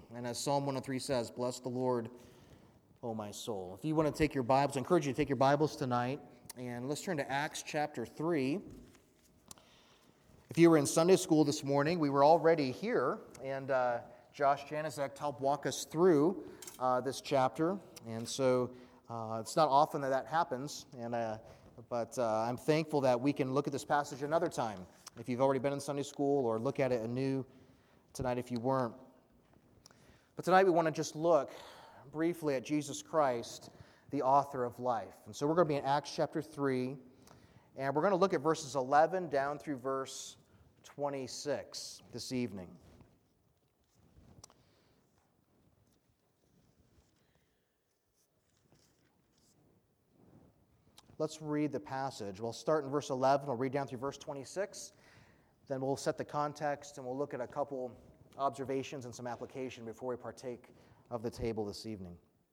And as Psalm 103 says, bless the Lord, O my soul. If you want to take your Bibles, I encourage you to take your Bibles tonight, and let's turn to Acts chapter 3. If you were in Sunday school this morning, we were already here, and Josh Janizek helped walk us through this chapter, and so it's not often that happens, but I'm thankful that we can look at this passage another time, if you've already been in Sunday school, or look at it anew tonight if you weren't. But tonight we want to just look briefly at Jesus Christ, the author of life. And so we're going to be in Acts chapter 3, and we're going to look at verses 11 down through verse 26 this evening. Let's read the passage. We'll start in verse 11. We'll read down through verse 26. Then we'll set the context, and we'll look at a couple observations and some application before we partake of the table this evening.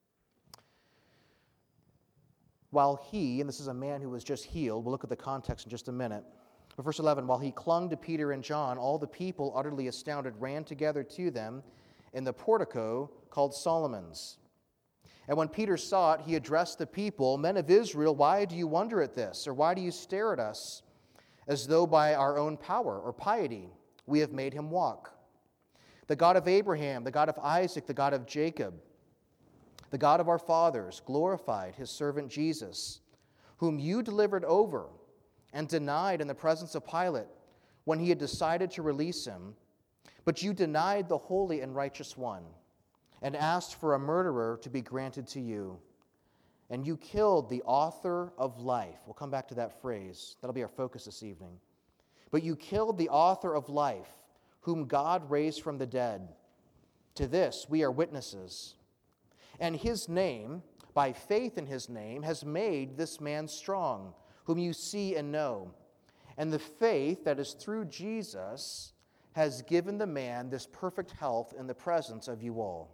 While he, and this is a man who was just healed, we'll look at the context in just a minute. But verse 11, while he clung to Peter and John, all the people, utterly astounded, ran together to them in the portico called Solomon's. And when Peter saw it, he addressed the people, men of Israel, why do you wonder at this? Or why do you stare at us as though by our own power or piety we have made him walk? The God of Abraham, the God of Isaac, the God of Jacob, the God of our fathers, glorified his servant Jesus, whom you delivered over and denied in the presence of Pilate when he had decided to release him. But you denied the holy and righteous one and asked for a murderer to be granted to you. And you killed the author of life. We'll come back to that phrase. That'll be our focus this evening. But you killed the author of life, whom God raised from the dead. To this we are witnesses. And his name, by faith in his name, has made this man strong, whom you see and know. And the faith that is through Jesus has given the man this perfect health in the presence of you all.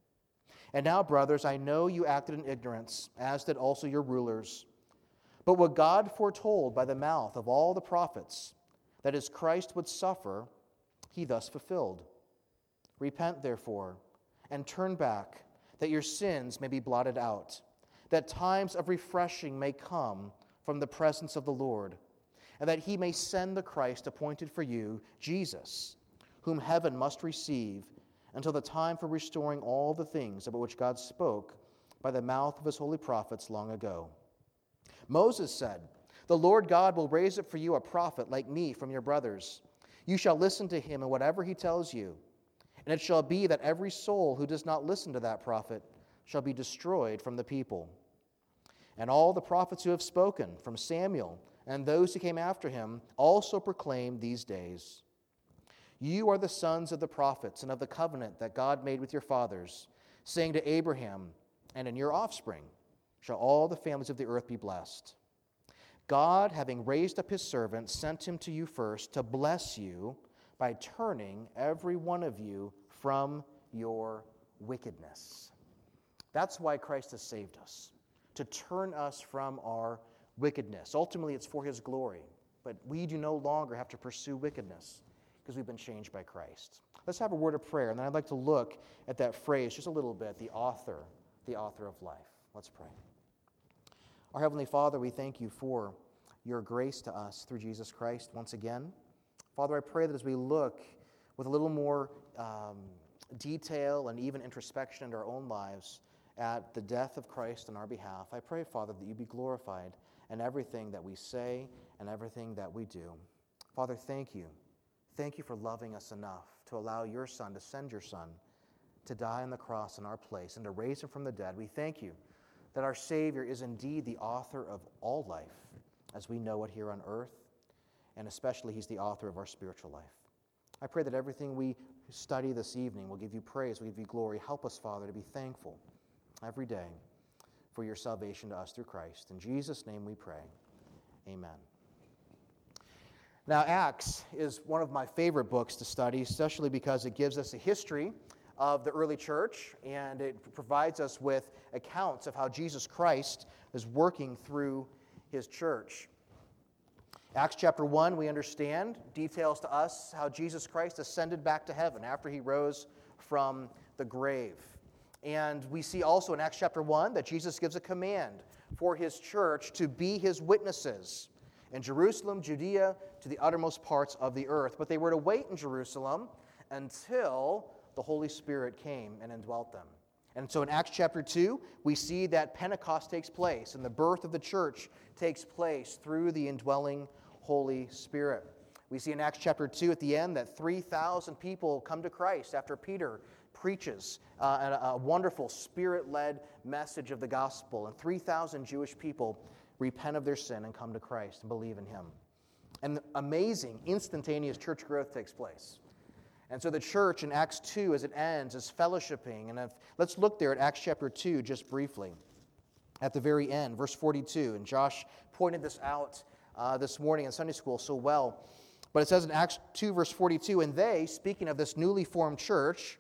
And now, brothers, I know you acted in ignorance, as did also your rulers. But what God foretold by the mouth of all the prophets, that is, Christ would suffer, he thus fulfilled. Repent, therefore, and turn back, that your sins may be blotted out, that times of refreshing may come from the presence of the Lord, and that he may send the Christ appointed for you, Jesus, whom heaven must receive, until the time for restoring all the things about which God spoke by the mouth of his holy prophets long ago. Moses said, the Lord God will raise up for you a prophet like me from your brothers. You shall listen to him in whatever he tells you. And it shall be that every soul who does not listen to that prophet shall be destroyed from the people. And all the prophets who have spoken, from Samuel and those who came after him, also proclaim these days. You are the sons of the prophets and of the covenant that God made with your fathers, saying to Abraham, and in your offspring shall all the families of the earth be blessed. God, having raised up his servant, sent him to you first to bless you by turning every one of you from your wickedness. That's why Christ has saved us, to turn us from our wickedness. Ultimately, it's for his glory, but we do no longer have to pursue wickedness because we've been changed by Christ. Let's have a word of prayer, and then I'd like to look at that phrase just a little bit, the author of life. Let's pray. Our Heavenly Father, we thank you for your grace to us through Jesus Christ once again. Father, I pray that as we look with a little more detail and even introspection into our own lives at the death of Christ on our behalf, I pray, Father, that you be glorified in everything that we say and everything that we do. Father, thank you. Thank you for loving us enough to allow your Son, to send your Son, to die on the cross in our place and to raise him from the dead. We thank you that our Savior is indeed the author of all life as we know it here on earth, and especially he's the author of our spiritual life. I pray that everything we study this evening will give you praise, will give you glory. Help us, Father, to be thankful every day for your salvation to us through Christ. In Jesus' name we pray. Amen. Now, Acts is one of my favorite books to study, especially because it gives us a history of the early church, and it provides us with accounts of how Jesus Christ is working through his church. Acts chapter 1, we understand, details to us how Jesus Christ ascended back to heaven after he rose from the grave. And we see also in Acts chapter 1 that Jesus gives a command for his church to be his witnesses in Jerusalem, Judea, to the uttermost parts of the earth. But they were to wait in Jerusalem until the Holy Spirit came and indwelt them. And so in Acts chapter 2, we see that Pentecost takes place and the birth of the church takes place through the indwelling Holy Spirit. We see in Acts chapter 2 at the end that 3,000 people come to Christ after Peter preaches a wonderful Spirit-led message of the gospel. And 3,000 Jewish people repent of their sin and come to Christ and believe in him. And amazing, instantaneous church growth takes place. And so the church in Acts 2, as it ends, is fellowshipping. And let's look there at Acts chapter 2 just briefly. At the very end, verse 42. And Josh pointed this out this morning in Sunday school so well. But it says in Acts 2, verse 42, and they, speaking of this newly formed church,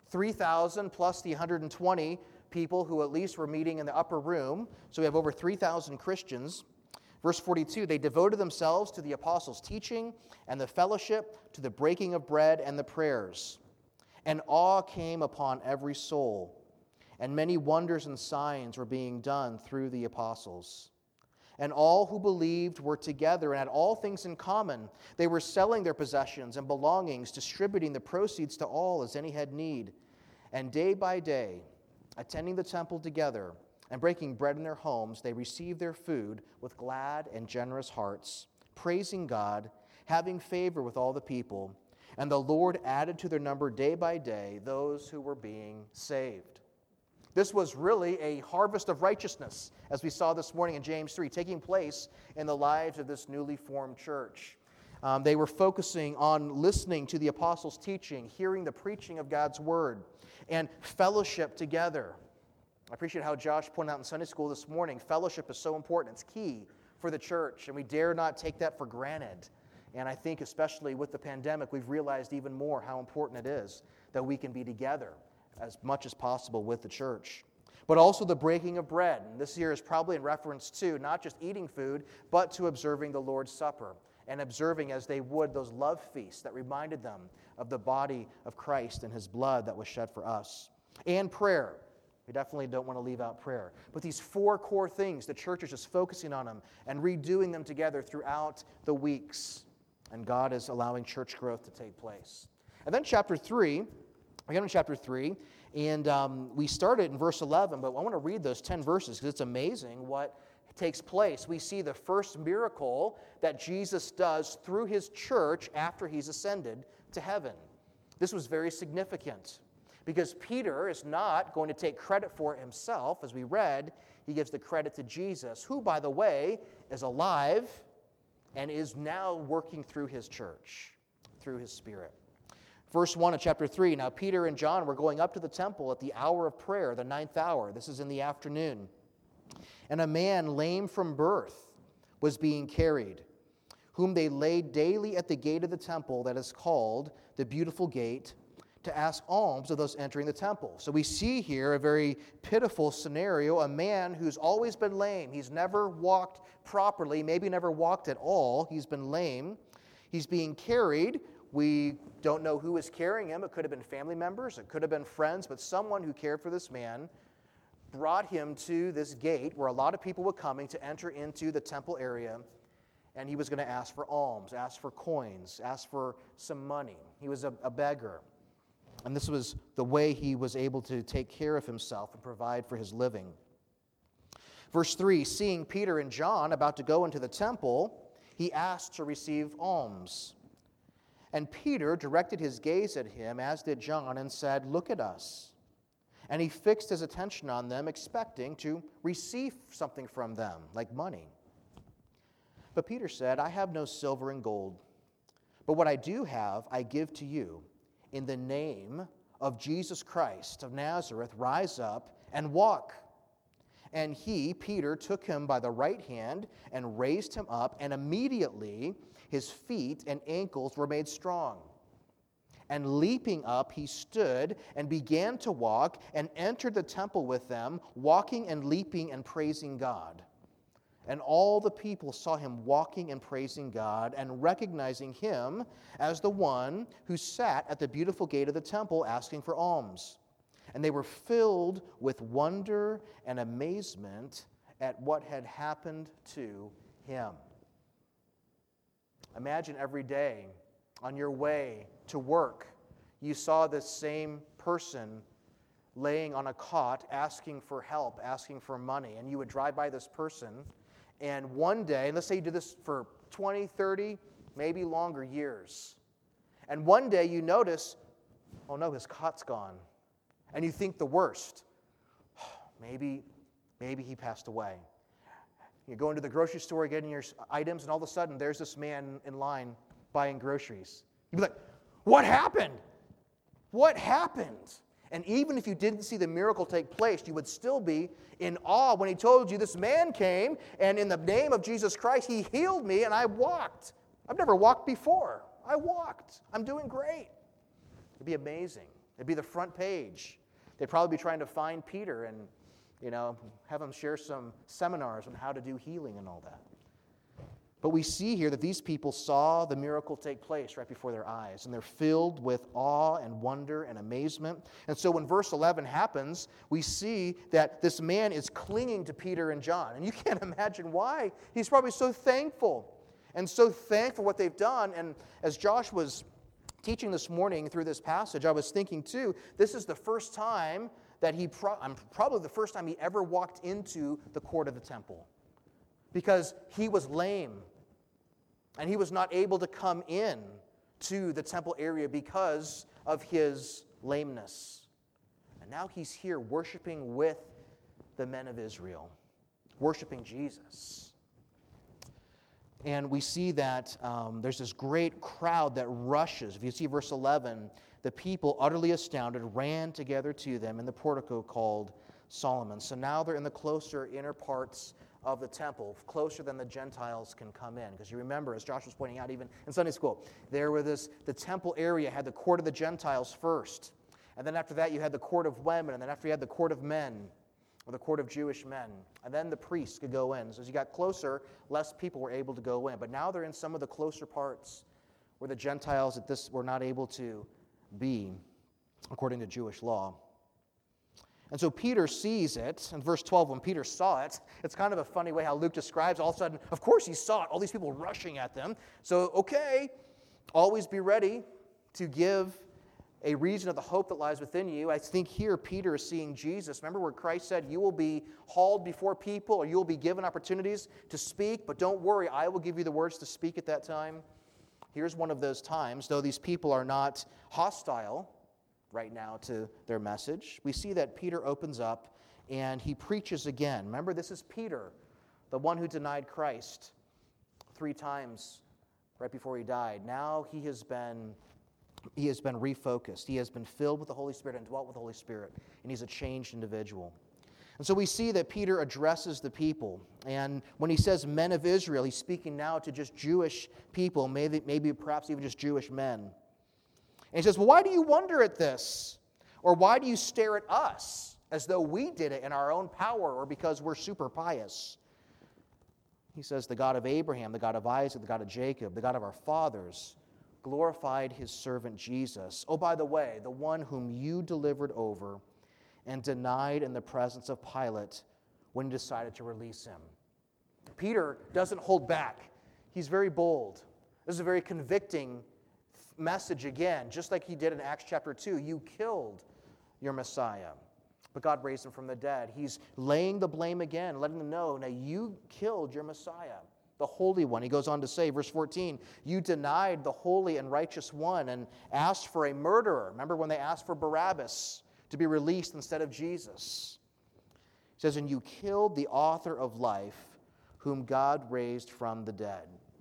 3,000 plus the 120 people who at least were meeting in the upper room, so we have over 3,000 Christians. Verse 42, they devoted themselves to the apostles' teaching and the fellowship, to the breaking of bread and the prayers. And awe came upon every soul, and many wonders and signs were being done through the apostles. And all who believed were together and had all things in common. They were selling their possessions and belongings, distributing the proceeds to all as any had need. And day by day, attending the temple together and breaking bread in their homes, they received their food with glad and generous hearts, praising God, having favor with all the people. And the Lord added to their number day by day those who were being saved. This was really a harvest of righteousness, as we saw this morning in James 3, taking place in the lives of this newly formed church. They were focusing on listening to the apostles' teaching, hearing the preaching of God's word, and fellowship together. I appreciate how Josh pointed out in Sunday school this morning, fellowship is so important. It's key for the church, and we dare not take that for granted. And I think especially with the pandemic, we've realized even more how important it is that we can be together as much as possible with the church. But also the breaking of bread. And this here is probably in reference to not just eating food, but to observing the Lord's Supper and observing as they would those love feasts that reminded them of the body of Christ and his blood that was shed for us. And prayer. We definitely don't want to leave out prayer. But these four core things, the church is just focusing on them and redoing them together throughout the weeks. And God is allowing church growth to take place. And then chapter 3, again in chapter 3, and we started in verse 11, but I want to read those 10 verses because it's amazing what takes place. We see the first miracle that Jesus does through his church after he's ascended to heaven. This was very significant because Peter is not going to take credit for it himself. As we read, he gives the credit to Jesus, who, by the way, is alive and is now working through his church, through his Spirit. Verse 1 of chapter 3, now Peter and John were going up to the temple at the hour of prayer, the 9th hour. This is in the afternoon. And a man lame from birth was being carried, whom they laid daily at the gate of the temple that is called the Beautiful Gate, to ask alms of those entering the temple. So we see here a very pitiful scenario, a man who's always been lame. He's never walked properly, maybe never walked at all. He's been lame. He's being carried. We don't know who is carrying him. It could have been family members. It could have been friends. But someone who cared for this man brought him to this gate where a lot of people were coming to enter into the temple area. And he was going to ask for alms, ask for coins, ask for some money. He was a beggar. And this was the way he was able to take care of himself and provide for his living. Verse 3, seeing Peter and John about to go into the temple, he asked to receive alms. And Peter directed his gaze at him, as did John, and said, "Look at us." And he fixed his attention on them, expecting to receive something from them, like money. But Peter said, "I have no silver and gold, but what I do have I give to you. In the name of Jesus Christ of Nazareth, rise up and walk." And he, Peter, took him by the right hand and raised him up, and immediately his feet and ankles were made strong. And leaping up, he stood and began to walk and entered the temple with them, walking and leaping and praising God. And all the people saw him walking and praising God and recognizing him as the one who sat at the beautiful gate of the temple asking for alms. and they were filled with wonder and amazement at what had happened to him. Imagine every day on your way to work, you saw this same person laying on a cot, asking for help, asking for money, and you would drive by this person, and one day, let's say you did this for 20, 30, maybe longer years, and one day you notice, oh no, his cot's gone, and you think the worst. Maybe he passed away. You go into the grocery store, getting your items, and all of a sudden there's this man in line buying groceries. You'd be like, what happened? What happened? And even if you didn't see the miracle take place, you would still be in awe when he told you this man came, and in the name of Jesus Christ, he healed me, and I walked. I've never walked before. I walked. I'm doing great. It'd be amazing. It'd be the front page. They'd probably be trying to find Peter and, have him share some seminars on how to do healing and all that. But we see here that these people saw the miracle take place right before their eyes, and they're filled with awe and wonder and amazement. And so when verse 11 happens, we see that this man is clinging to Peter and John. And you can't imagine why. He's probably so thankful what they've done. And as Josh was teaching this morning through this passage, I was thinking too, this is the first time that probably the first time he ever walked into the court of the temple. Because he was lame, and he was not able to come in to the temple area because of his lameness. And now he's here worshiping with the men of Israel, worshiping Jesus. And we see that there's this great crowd that rushes. If you see verse 11, the people, utterly astounded, ran together to them in the portico called Solomon. So now they're in the closer inner parts of the temple, closer than the Gentiles can come in. Because you remember, as Josh was pointing out even in Sunday school, the temple area had the court of the Gentiles first. And then after that, you had the court of women. And then after you had the court of men, or the court of Jewish men. And then the priests could go in. So as you got closer, less people were able to go in. But now they're in some of the closer parts where the Gentiles were not able to be, according to Jewish law. And so Peter sees it. In verse 12, when Peter saw it, it's kind of a funny way how Luke describes, all of a sudden, of course he saw it, all these people rushing at them. So, okay, always be ready to give a reason of the hope that lies within you. I think here Peter is seeing Jesus. Remember where Christ said, you will be hauled before people, or you will be given opportunities to speak, but don't worry, I will give you the words to speak at that time. Here's one of those times, though these people are not hostile right now to their message. We see that Peter opens up and he preaches again. Remember, this is Peter, the one who denied Christ 3 times right before he died. Now he has been refocused. He has been filled with the Holy Spirit and dwelt with the Holy Spirit, and he's a changed individual. And so we see that Peter addresses the people. And when he says men of Israel, he's speaking now to just Jewish people, maybe perhaps even just Jewish men. And he says, well, why do you wonder at this? Or why do you stare at us as though we did it in our own power or because we're super pious? He says, the God of Abraham, the God of Isaac, the God of Jacob, the God of our fathers, glorified his servant Jesus. Oh, by the way, the one whom you delivered over and denied in the presence of Pilate when he decided to release him. Peter doesn't hold back. He's very bold. This is a very convicting message again, just like he did in Acts chapter 2. You killed your Messiah, but God raised him from the dead. He's laying the blame again, letting them know, now you killed your Messiah, the Holy One. He goes on to say, verse 14, you denied the Holy and Righteous One and asked for a murderer. Remember when they asked for Barabbas to be released instead of Jesus? He says, and you killed the author of life, whom God raised from the dead.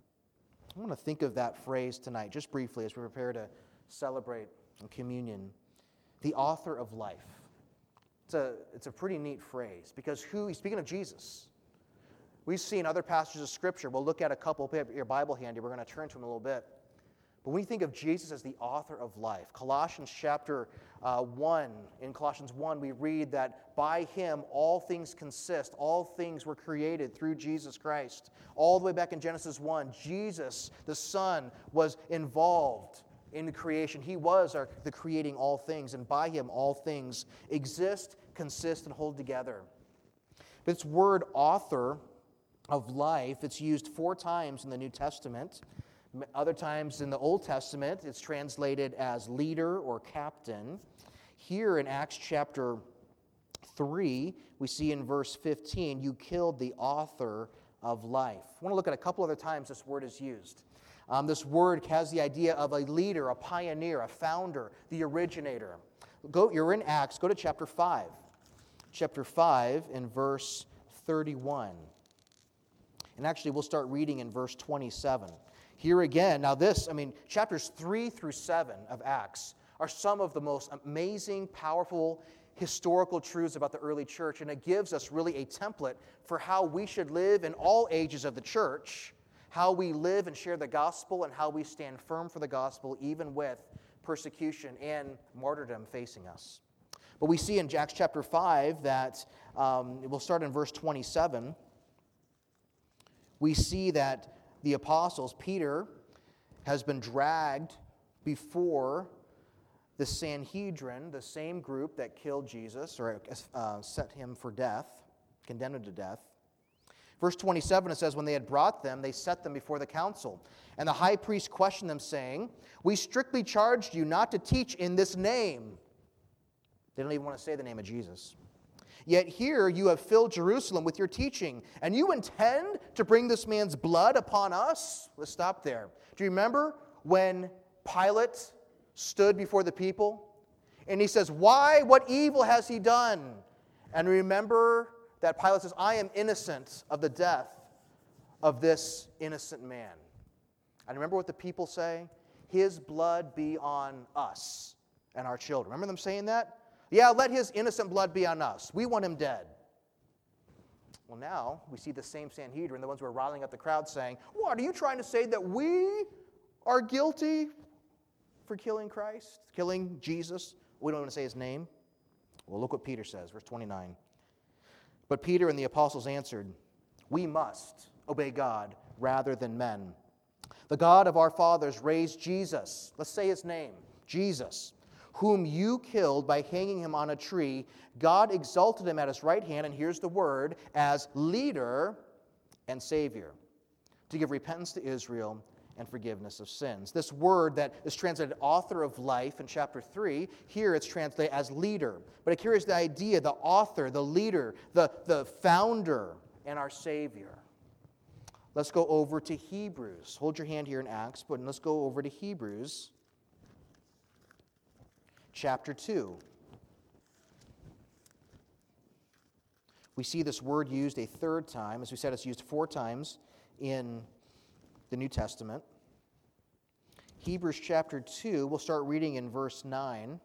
I want to think of that phrase tonight, just briefly, as we prepare to celebrate communion. The author of life. It's a pretty neat phrase, because he's speaking of Jesus. We've seen other passages of Scripture. We'll look at a couple, if your Bible handy. We're going to turn to them a little bit. But when you think of Jesus as the author of life, Colossians chapter 1, in Colossians 1, we read that by him all things consist, all things were created through Jesus Christ. All the way back in Genesis 1, Jesus, the Son, was involved in creation. He was the creating all things, and by him all things exist, consist, and hold together. This word author of life, it's used 4 times in the New Testament. Other times in the Old Testament, it's translated as leader or captain. Here in Acts chapter 3, we see in verse 15, you killed the author of life. I want to look at a couple other times this word is used. This word has the idea of a leader, a pioneer, a founder, the originator. You're in Acts, go to chapter 5. Chapter 5 in verse 31. And actually, we'll start reading in verse 27. Here again, now chapters 3 through 7 of Acts are some of the most amazing, powerful, historical truths about the early church, and it gives us really a template for how we should live in all ages of the church, how we live and share the gospel, and how we stand firm for the gospel, even with persecution and martyrdom facing us. But we see in Acts chapter 5 that, we'll start in verse 27, we see that the apostles, Peter, has been dragged before the Sanhedrin, the same group that killed Jesus, or set him for death, condemned him to death. Verse 27, it says, when they had brought them, they set them before the council. And the high priest questioned them, saying, we strictly charged you not to teach in this name. They don't even want to say the name of Jesus. Yet here you have filled Jerusalem with your teaching, and you intend to bring this man's blood upon us? Let's stop there. Do you remember when Pilate stood before the people? And he says, why? What evil has he done? And remember that Pilate says, I am innocent of the death of this innocent man. And remember what the people say? His blood be on us and our children. Remember them saying that? Yeah, let his innocent blood be on us. We want him dead. Well, now we see the same Sanhedrin, the ones who are riling up the crowd, saying, what, are you trying to say that we are guilty for killing Christ, killing Jesus? We don't want to say his name. Well, look what Peter says, verse 29. But Peter and the apostles answered, we must obey God rather than men. The God of our fathers raised Jesus, let's say his name, Jesus, whom you killed by hanging him on a tree. God exalted him at his right hand, and here's the word, as leader and Savior, to give repentance to Israel and forgiveness of sins. This word that is translated author of life in chapter 3, here it's translated as leader. But it carries the idea, the author, the leader, the founder, and our Savior. Let's go over to Hebrews. Hold your hand here in Acts, but let's go over to Hebrews chapter 2. We see this word used a third time. As we said, it's used 4 times in the New Testament. Hebrews chapter 2, we'll start reading in verse 9.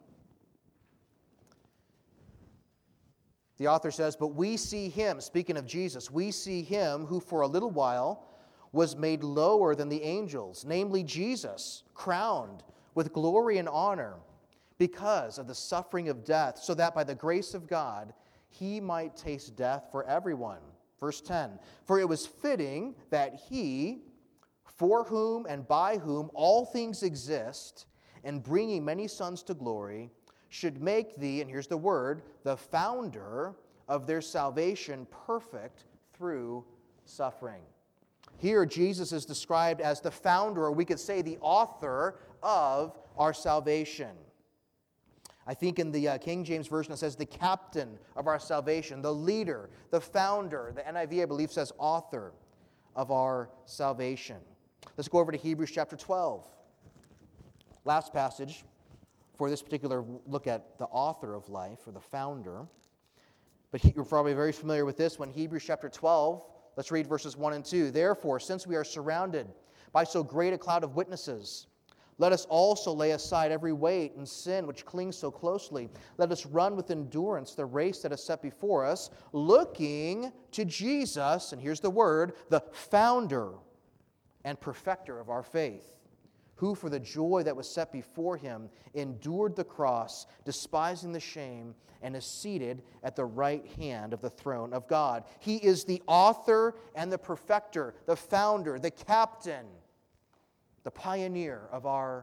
The author says, but we see him, speaking of Jesus, we see him who for a little while was made lower than the angels, namely Jesus, crowned with glory and honor because of the suffering of death, so that by the grace of God he might taste death for everyone. Verse 10, for it was fitting that he, for whom and by whom all things exist, and bringing many sons to glory, should make thee, and here's the word, the founder of their salvation perfect through suffering. Here, Jesus is described as the founder, or we could say the author of our salvation. I think in the King James Version it says the captain of our salvation, the leader, the founder. The NIV, I believe, says author of our salvation. Let's go over to Hebrews chapter 12. Last passage for this particular look at the author of life, or the founder. But you're probably very familiar with this one. Hebrews chapter 12, let's read verses 1 and 2. Therefore, since we are surrounded by so great a cloud of witnesses, let us also lay aside every weight and sin which clings so closely. Let us run with endurance the race that is set before us, looking to Jesus, and here's the word, the founder and perfecter of our faith, who for the joy that was set before him endured the cross, despising the shame, and is seated at the right hand of the throne of God. He is the author and the perfecter, the founder, the captain, the pioneer of our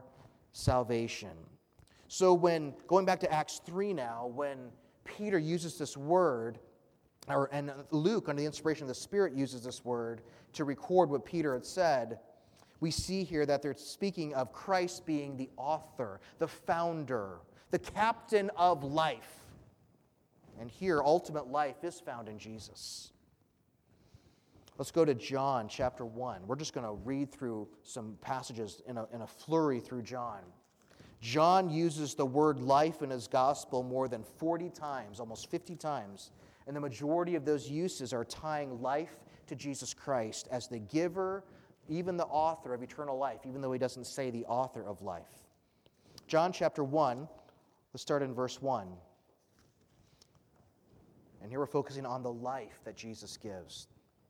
salvation. So when, going back to Acts 3 now, when Peter uses this word, and Luke, under the inspiration of the Spirit, uses this word to record what Peter had said, we see here that they're speaking of Christ being the author, the founder, the captain of life. And here, ultimate life is found in Jesus. Let's go to John chapter 1. We're just going to read through some passages in a flurry through John. John uses the word life in his gospel more than 40 times, almost 50 times. And the majority of those uses are tying life to Jesus Christ as the giver, even the author of eternal life, even though he doesn't say the author of life. John chapter 1, let's start in verse 1. And here we're focusing on the life that Jesus gives.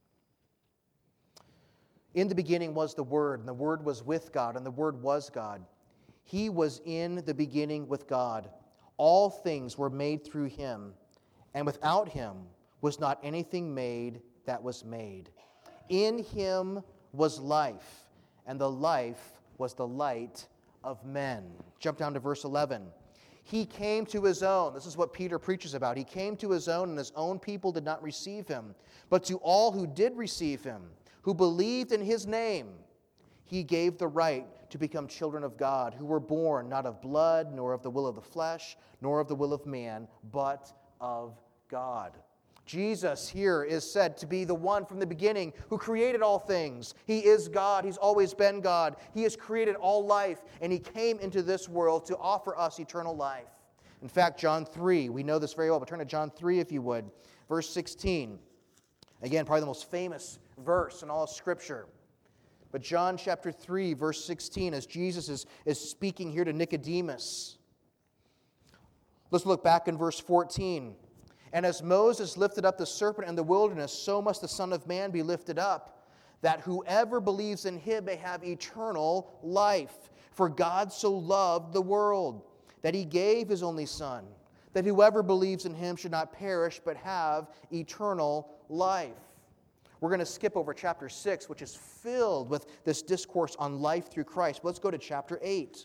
In the beginning was the Word, and the Word was with God, and the Word was God. He was in the beginning with God. All things were made through him, and without him was not anything made that was made. In him was life, and the life was the light of men. Jump down to verse 11. He came to his own. This is what Peter preaches about. He came to his own, and his own people did not receive him. But to all who did receive him, who believed in his name, he gave the right to become children of God, who were born not of blood, nor of the will of the flesh, nor of the will of man, but of God. Jesus here is said to be the one from the beginning who created all things. He is God. He's always been God. He has created all life, and he came into this world to offer us eternal life. In fact, John 3, we know this very well, but turn to John 3 if you would. Verse 16. Again, probably the most famous verse in all of Scripture. But John chapter 3, verse 16, as Jesus is speaking here to Nicodemus. Let's look back in verse 14. And as Moses lifted up the serpent in the wilderness, so must the Son of Man be lifted up, that whoever believes in him may have eternal life. For God so loved the world, that he gave his only Son, that whoever believes in him should not perish, but have eternal life. We're going to skip over chapter 6, which is filled with this discourse on life through Christ. But let's go to chapter 8.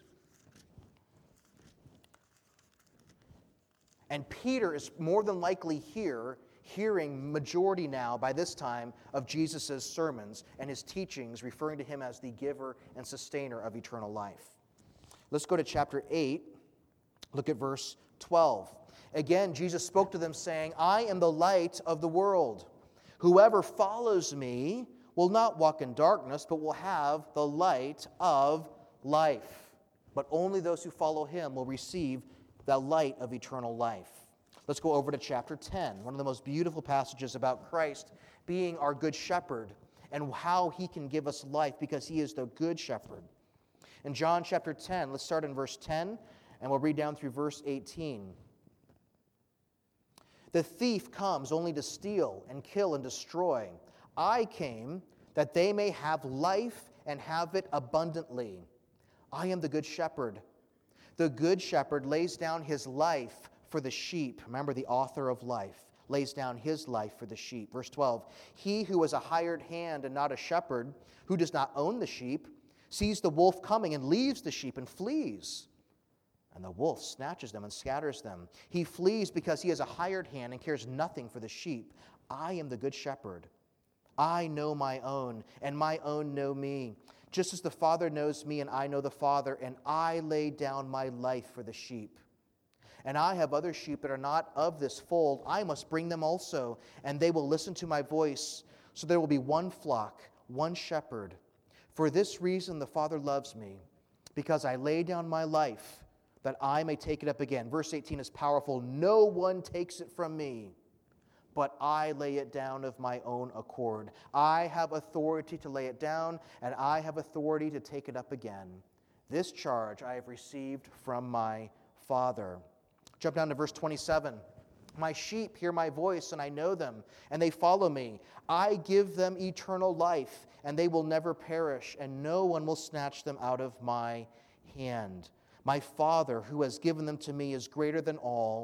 And Peter is more than likely here, hearing majority now, by this time, of Jesus' sermons and his teachings, referring to him as the giver and sustainer of eternal life. Let's go to chapter 8. Look at verse 12. Again, Jesus spoke to them, saying, I am the light of the world. Whoever follows me will not walk in darkness, but will have the light of life. But only those who follow him will receive the light of eternal life. Let's go over to chapter 10, one of the most beautiful passages about Christ being our good shepherd and how he can give us life because he is the good shepherd. In John chapter 10, let's start in verse 10, and we'll read down through verse 18. The thief comes only to steal and kill and destroy. I came that they may have life and have it abundantly. I am the good shepherd. The good shepherd lays down his life for the sheep. Remember, the author of life lays down his life for the sheep. Verse 12, he who is a hired hand and not a shepherd, who does not own the sheep, sees the wolf coming and leaves the sheep and flees. And the wolf snatches them and scatters them. He flees because he is a hired hand and cares nothing for the sheep. I am the good shepherd. I know my own, and my own know me. Just as the Father knows me, and I know the Father, and I lay down my life for the sheep. And I have other sheep that are not of this fold. I must bring them also, and they will listen to my voice. So there will be one flock, one shepherd. For this reason the Father loves me, because I lay down my life, that I may take it up again. Verse 18 is powerful. No one takes it from me, but I lay it down of my own accord. I have authority to lay it down, and I have authority to take it up again. This charge I have received from my Father. Jump down to verse 27. My sheep hear my voice, and I know them, and they follow me. I give them eternal life, and they will never perish, and no one will snatch them out of my hand. My Father, who has given them to me, is greater than all,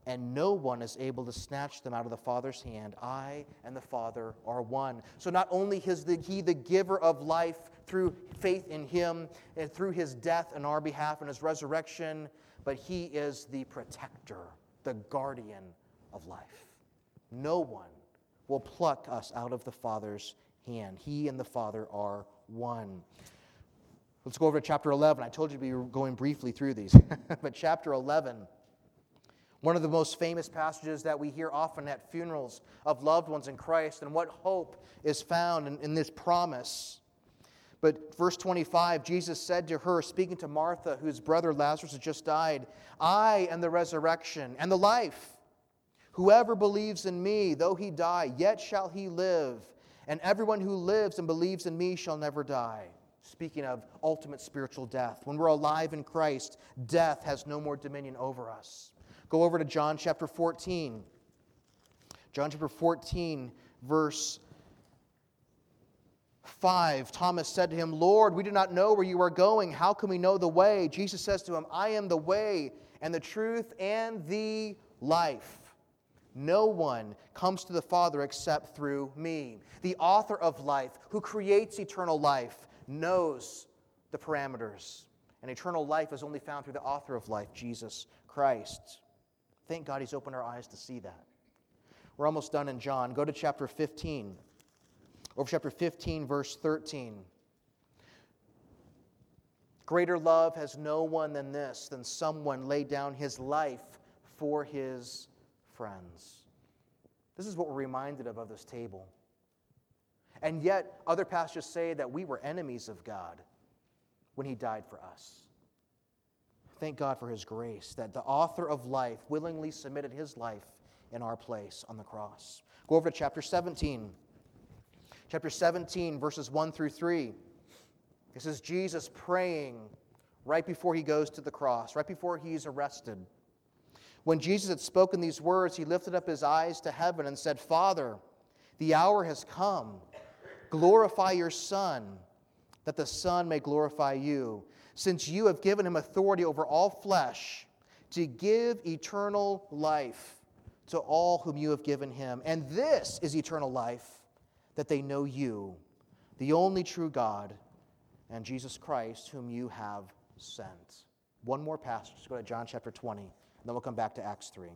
and no one is able to snatch them out of the Father's hand. I and the Father are one. So not only is he the giver of life through faith in him and through his death on our behalf and his resurrection, but he is the protector, the guardian of life. No one will pluck us out of the Father's hand. He and the Father are one. Let's go over to chapter 11. I told you to be going briefly through these. But chapter 11, one of the most famous passages that we hear often at funerals of loved ones in Christ, and what hope is found in this promise. But verse 25, Jesus said to her, speaking to Martha, whose brother Lazarus had just died, I am the resurrection and the life. Whoever believes in me, though he die, yet shall he live. And everyone who lives and believes in me shall never die. Speaking of ultimate spiritual death. When we're alive in Christ, death has no more dominion over us. Go over to John chapter 14. John chapter 14, verse 5. Thomas said to him, Lord, we do not know where you are going. How can we know the way? Jesus says to him, I am the way and the truth and the life. No one comes to the Father except through me. The author of life, who creates eternal life, knows the parameters. And eternal life is only found through the author of life, Jesus Christ. Thank God he's opened our eyes to see that. We're almost done in John. Go to chapter 15. Over chapter 15, verse 13. Greater love has no one than this, than someone lay down his life for his friends. This is what we're reminded of this table. And yet, other passages say that we were enemies of God when he died for us. Thank God for his grace, that the author of life willingly submitted his life in our place on the cross. Go over to chapter 17. Chapter 17, verses 1 through 3. This is Jesus praying right before he goes to the cross, right before he's arrested. When Jesus had spoken these words, he lifted up his eyes to heaven and said, Father, the hour has come. Glorify your Son, that the Son may glorify you, since you have given him authority over all flesh to give eternal life to all whom you have given him. And this is eternal life, that they know you, the only true God, and Jesus Christ, whom you have sent. One more passage. Let's go to John chapter 20, and then we'll come back to Acts 3.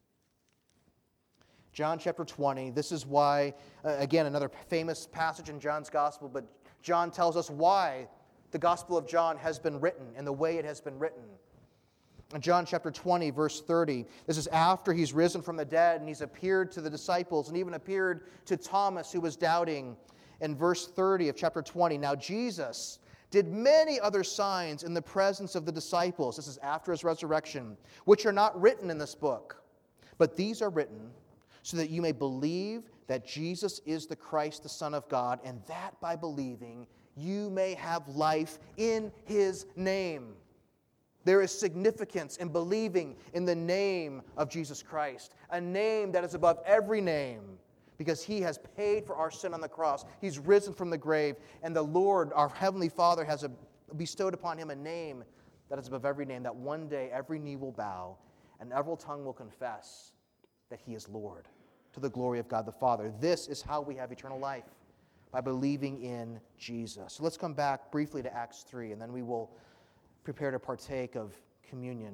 John chapter 20, this is why, again, another famous passage in John's gospel, but John tells us why the gospel of John has been written and the way it has been written. In John chapter 20, verse 30, this is after he's risen from the dead and he's appeared to the disciples and even appeared to Thomas who was doubting. In verse 30 of chapter 20, now Jesus did many other signs in the presence of the disciples, this is after his resurrection, which are not written in this book, but these are written so that you may believe that Jesus is the Christ, the Son of God, and that by believing you may have life in his name. There is significance in believing in the name of Jesus Christ, a name that is above every name, because he has paid for our sin on the cross. He's risen from the grave, and the Lord, our Heavenly Father, has bestowed upon him a name that is above every name, that one day every knee will bow and every tongue will confess that he is Lord, to the glory of God the Father. This is how we have eternal life, by believing in Jesus. So let's come back briefly to Acts 3, and then we will prepare to partake of communion.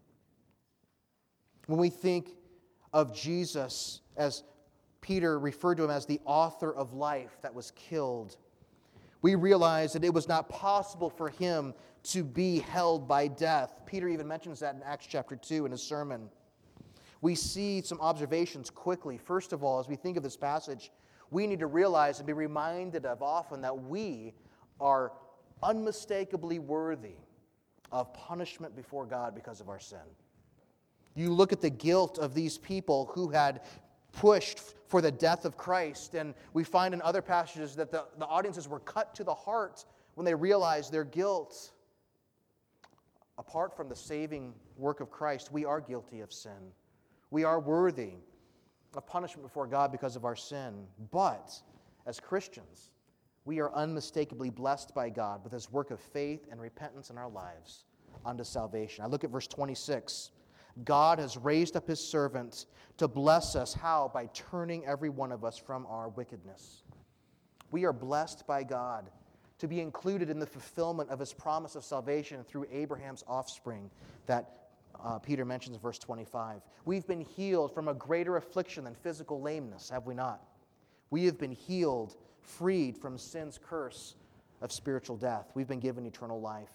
When we think of Jesus, as Peter referred to him as the author of life that was killed, we realize that it was not possible for him to be held by death. Peter even mentions that in Acts chapter 2 in his sermon. We see some observations quickly. First of all, as we think of this passage, we need to realize and be reminded of often that we are unmistakably worthy of punishment before God because of our sin. You look at the guilt of these people who had pushed for the death of Christ, and we find in other passages that the audiences were cut to the heart when they realized their guilt. Apart from the saving work of Christ, we are guilty of sin. We are worthy of punishment before God because of our sin. But as Christians, we are unmistakably blessed by God with his work of faith and repentance in our lives unto salvation. I look at verse 26. God has raised up his servant to bless us. How? By turning every one of us from our wickedness. We are blessed by God to be included in the fulfillment of his promise of salvation through Abraham's offspring that Peter mentions in verse 25. We've been healed from a greater affliction than physical lameness, have we not? We have been healed, freed from sin's curse of spiritual death. We've been given eternal life.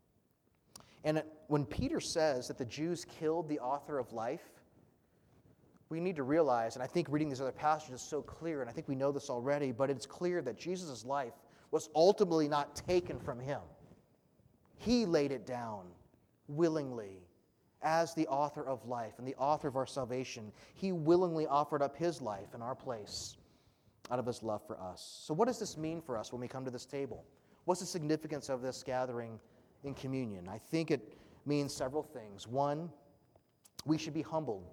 And when Peter says that the Jews killed the author of life, we need to realize, and I think reading these other passages is so clear, and I think we know this already, but it's clear that Jesus' life was ultimately not taken from him. He laid it down willingly as the author of life and the author of our salvation. He willingly offered up his life in our place out of his love for us. So what does this mean for us when we come to this table? What's the significance of this gathering in communion? I think it means several things. One, we should be humbled.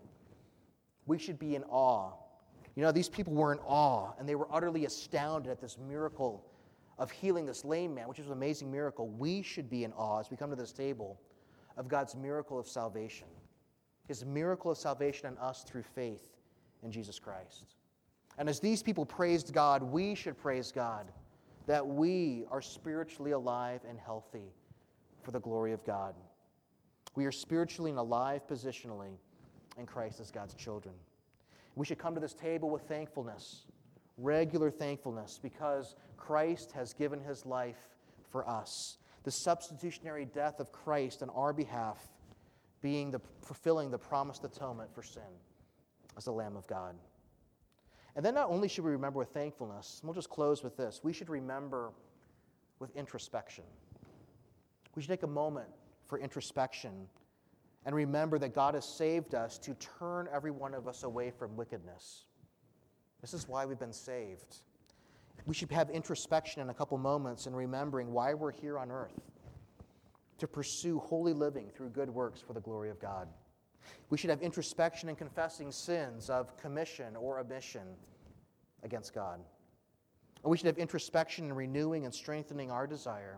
We should be in awe. You know, these people were in awe, and they were utterly astounded at this miracle of healing this lame man, which is an amazing miracle. We should be in awe as we come to this table of God's miracle of salvation, his miracle of salvation in us through faith in Jesus Christ. And as these people praised God, we should praise God that we are spiritually alive and healthy for the glory of God. We are spiritually and alive positionally in Christ as God's children. We should come to this table with thankfulness, regular thankfulness, because Christ has given his life for us. The substitutionary death of Christ on our behalf being fulfilling the promised atonement for sin as the Lamb of God. And then not only should we remember with thankfulness, and we'll just close with this, we should remember with introspection. We should take a moment for introspection and remember that God has saved us to turn every one of us away from wickedness. This is why we've been saved. We should have introspection in a couple moments and remembering why we're here on earth, to pursue holy living through good works for the glory of God. We should have introspection in confessing sins of commission or omission against God. And we should have introspection in renewing and strengthening our desire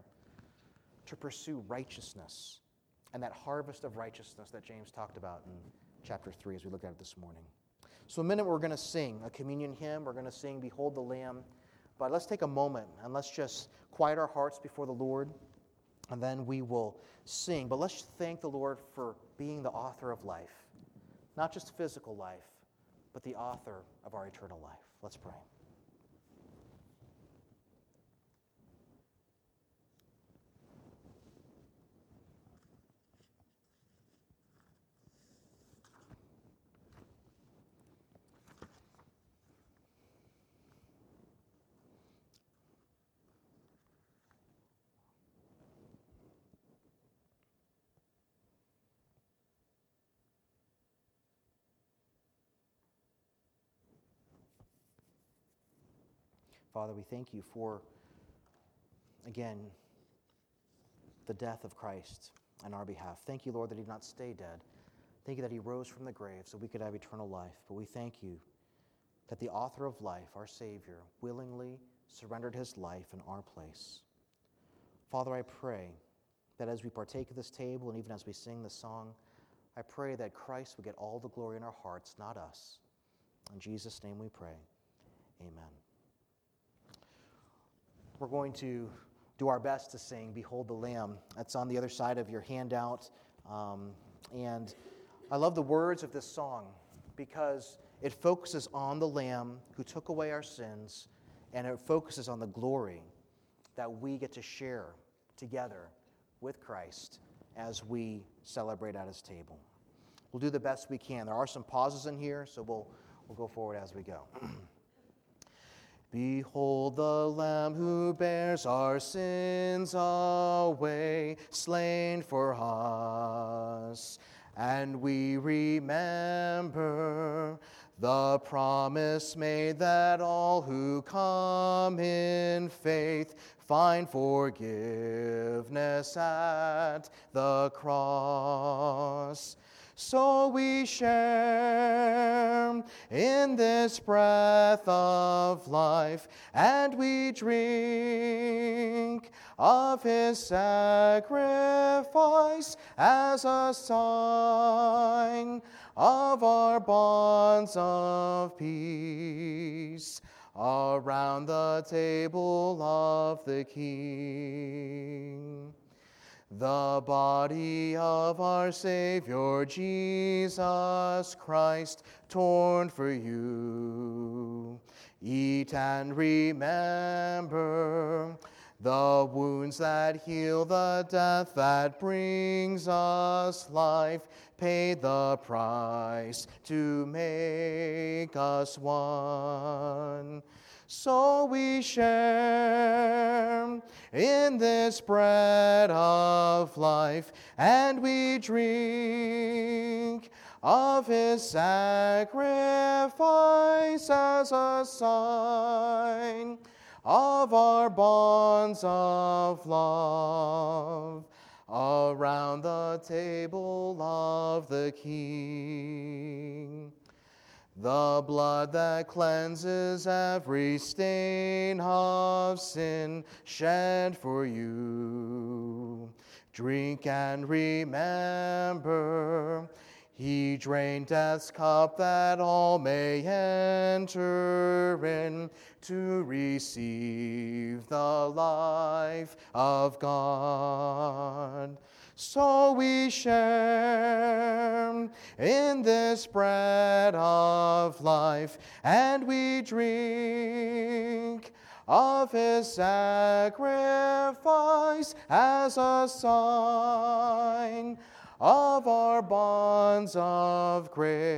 to pursue righteousness and that harvest of righteousness that James talked about in chapter 3 as we look at it this morning. So in a minute we're going to sing a communion hymn. We're going to sing Behold the Lamb. But let's take a moment and let's just quiet our hearts before the Lord, and then we will sing. But let's thank the Lord for being the author of life, not just physical life, but the author of our eternal life. Let's pray. Father, we thank you for, again, the death of Christ on our behalf. Thank you, Lord, that he did not stay dead. Thank you that he rose from the grave so we could have eternal life. But we thank you that the author of life, our Savior, willingly surrendered his life in our place. Father, I pray that as we partake of this table and even as we sing this song, I pray that Christ would get all the glory in our hearts, not us. In Jesus' name we pray. Amen. We're going to do our best to sing Behold the Lamb. That's on the other side of your handout. And I love the words of this song because it focuses on the Lamb who took away our sins, and it focuses on the glory that we get to share together with Christ as we celebrate at his table. We'll do the best we can. There are some pauses in here, so we'll go forward as we go. Behold the Lamb who bears our sins away, slain for us. And we remember the promise made that all who come in faith find forgiveness at the cross. So we share in this breath of life, and we drink of his sacrifice as a sign of our bonds of peace around the table of the King. The body of our Savior Jesus Christ, torn for you. Eat and remember the wounds that heal, the death that brings us life, paid the price to make us one. So we share in this bread of life, and we drink of his sacrifice as a sign of our bonds of love around the table of the King. The blood that cleanses every stain of sin shed for you. Drink and remember, he drained death's cup that all may enter in to receive the life of God. So we share in this bread of life, and we drink of his sacrifice as a sign of our bonds of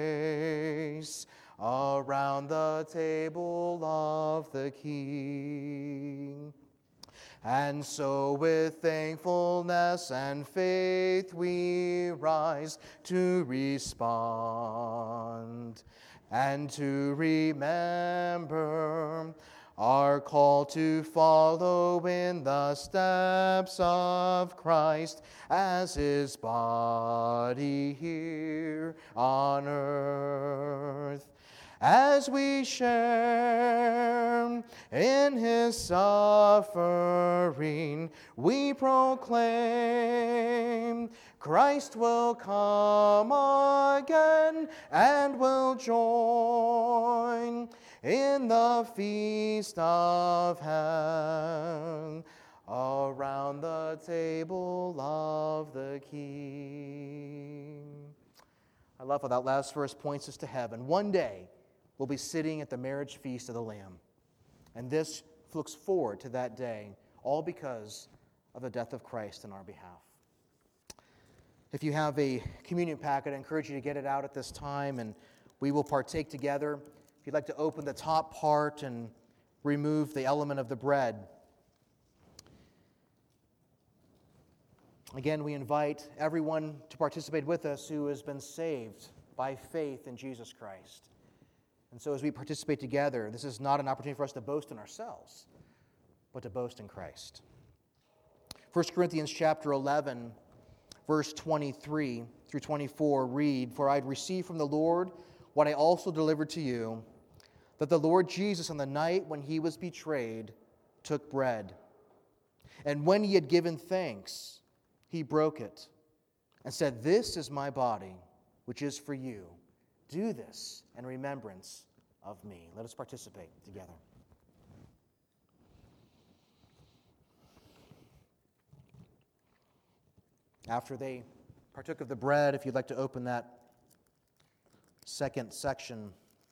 grace around the table of the King. And so with thankfulness and faith we rise to respond and to remember our call to follow in the steps of Christ as his body here on earth. As we share in his suffering, we proclaim Christ will come again and will join in the feast of heaven around the table of the King. I love how that last verse points us to heaven. One day, we'll be sitting at the marriage feast of the Lamb. And this looks forward to that day, all because of the death of Christ in our behalf. If you have a communion packet, I encourage you to get it out at this time, and we will partake together. If you'd like to open the top part and remove the element of the bread. Again, we invite everyone to participate with us who has been saved by faith in Jesus Christ. And so as we participate together, this is not an opportunity for us to boast in ourselves, but to boast in Christ. 1 Corinthians chapter 11, verse 23 through 24 read, "For I had received from the Lord what I also delivered to you, that the Lord Jesus on the night when he was betrayed took bread. And when he had given thanks, he broke it and said, 'This is my body, which is for you. Do this in remembrance of me.'" Let us participate together. After they partook of the bread, if you'd like to open that second section,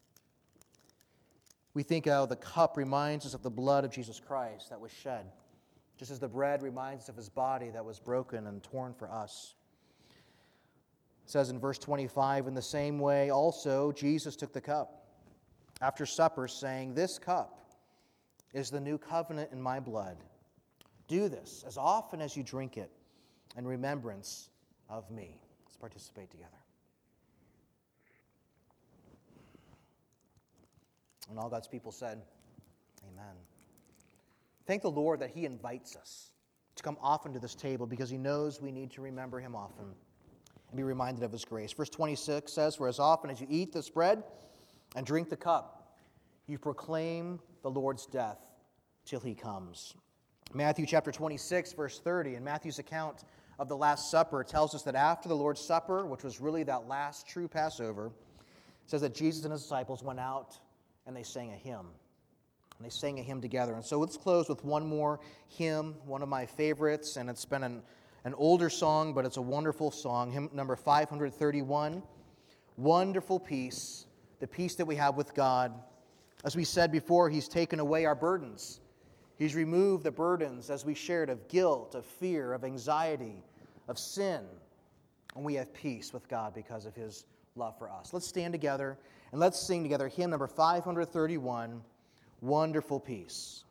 we think how the cup reminds us of the blood of Jesus Christ that was shed, just as the bread reminds us of his body that was broken and torn for us. It says in verse 25, "In the same way also Jesus took the cup after supper, saying, 'This cup is the new covenant in my blood. Do this as often as you drink it in remembrance of me.'" Let's participate together. And all God's people said, amen. Thank the Lord that he invites us to come often to this table because he knows we need to remember him often and be reminded of his grace. Verse 26 says, "For as often as you eat this bread and drink the cup, you proclaim the Lord's death till he comes." Matthew chapter 26, verse 30, in Matthew's account of the Last Supper, tells us that after the Lord's Supper, which was really that last true Passover, it says that Jesus and his disciples went out and they sang a hymn. And they sang a hymn together. And so let's close with one more hymn, one of my favorites, and it's been an older song, but it's a wonderful song, hymn number 531, Wonderful Peace, the peace that we have with God. As we said before, He's taken away our burdens. He's removed the burdens, as we shared, of guilt, of fear, of anxiety, of sin. And we have peace with God because of His love for us. Let's stand together and let's sing together hymn number 531, Wonderful Peace.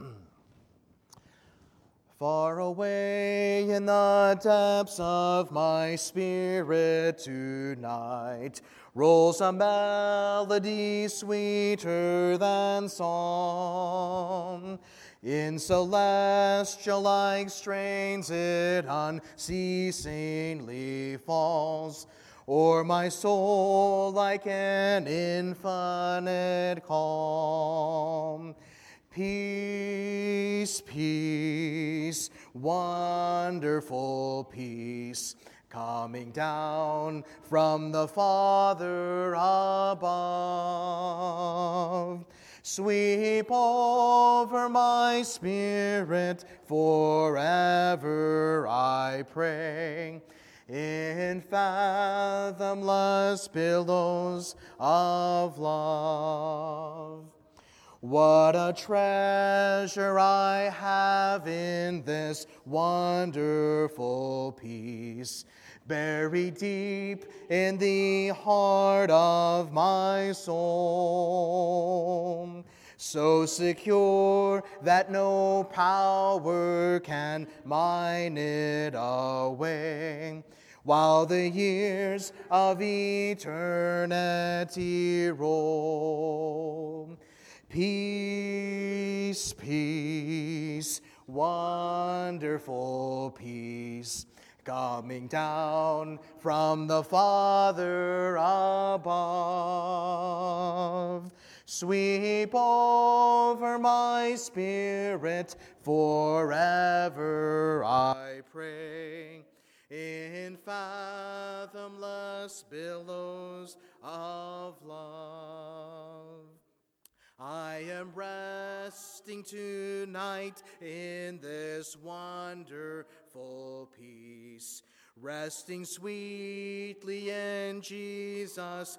Far away in the depths of my spirit tonight rolls a melody sweeter than song. In celestial-like strains it unceasingly falls, o'er my soul like an infinite calm. Peace, peace, wonderful peace, coming down from the Father above. Sweep over my spirit forever, I pray, in fathomless billows of love. What a treasure I have in this wonderful peace, buried deep in the heart of my soul, so secure that no power can mine it away, while the years of eternity roll. Peace, peace, wonderful peace, coming down from the Father above. Sweep over my spirit forever, I pray, in fathomless billows of love. I am resting tonight in this wonderful peace, resting sweetly in Jesus'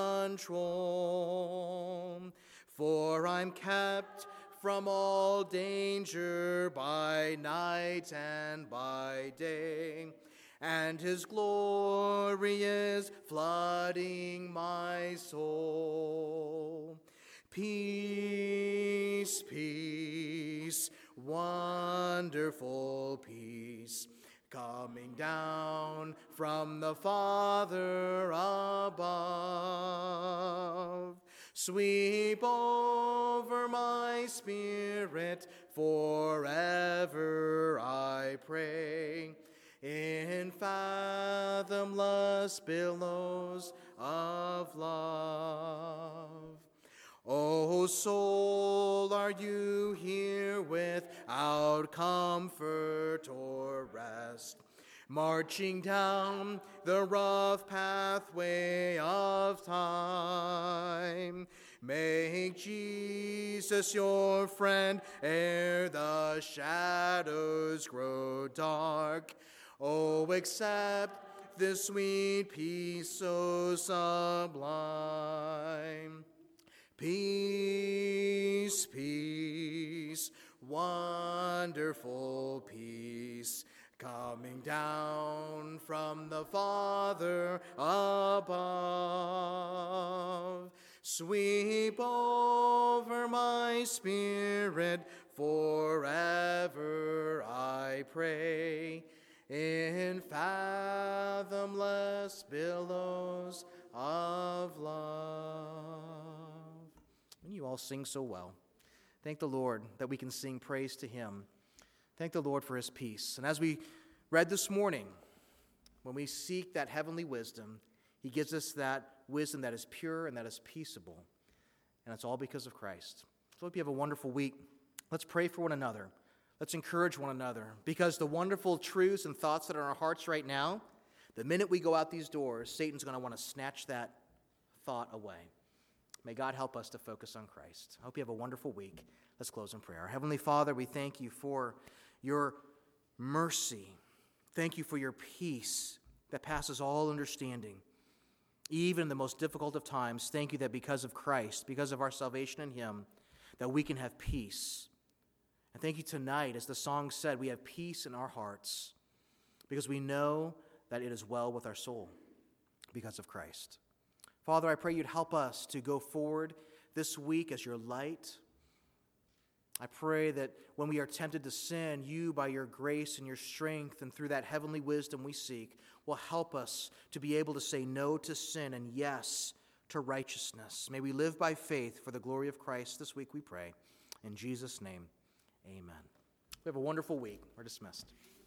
control. For I'm kept from all danger by night and by day, and His glory is flooding my soul. Peace, peace, wonderful peace, coming down from the Father above. Sweep over my spirit forever, I pray, in fathomless billows of love. O soul, are you here without comfort or rest, marching down the rough pathway of time? Make Jesus your friend ere the shadows grow dark. Oh, accept this sweet peace so sublime. Peace, peace, wonderful peace, coming down from the Father above. Sweep over my spirit forever, I pray, in fathomless billows of love. And you all sing so well. Thank the Lord that we can sing praise to Him. Thank the Lord for His peace. And as we read this morning, when we seek that heavenly wisdom, He gives us that wisdom that is pure and that is peaceable. And it's all because of Christ. So I hope you have a wonderful week. Let's pray for one another. Let's encourage one another, because the wonderful truths and thoughts that are in our hearts right now, the minute we go out these doors, Satan's going to want to snatch that thought away. May God help us to focus on Christ. I hope you have a wonderful week. Let's close in prayer. Heavenly Father, we thank you for your mercy. Thank you for your peace that passes all understanding. Even in the most difficult of times, thank you that because of Christ, because of our salvation in him, that we can have peace. And thank you tonight, as the song said, we have peace in our hearts because we know that it is well with our soul because of Christ. Father, I pray you'd help us to go forward this week as your light. I pray that when we are tempted to sin, you, by your grace and your strength and through that heavenly wisdom we seek, will help us to be able to say no to sin and yes to righteousness. May we live by faith for the glory of Christ this week, we pray. In Jesus' name, amen. We have a wonderful week. We're dismissed.